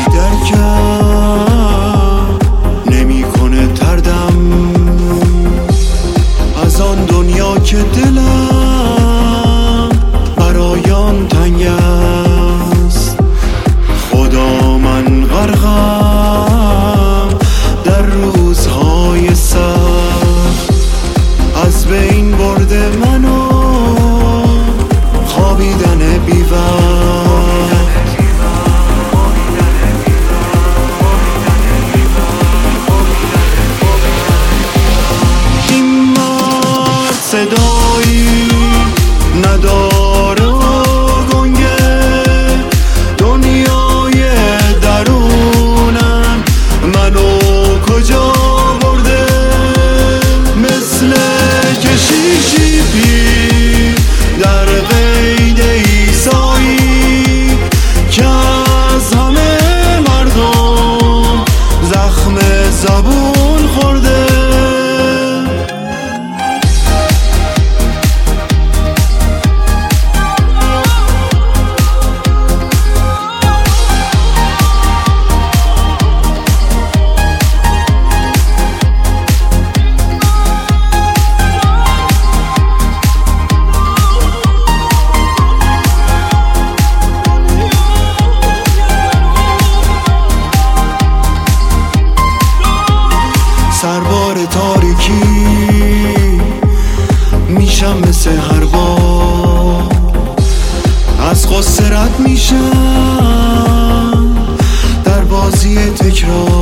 درکم نمیکنه تردم از آن دنیا که دلم برایان تنگ است. خدا من غرقم در روزهای سخت، از بین برده منو خوابیدن بی‌وقت. این مرد صدایی نداره و گنگه، دنیای درونم منو کجا برده. مثل کشیشی پیر در قید ایسایی که از همه مردم زخم زبون خورده. سربار تاریکی میشم مثل هر بار، از غصه رد میشم در بازی تکرار.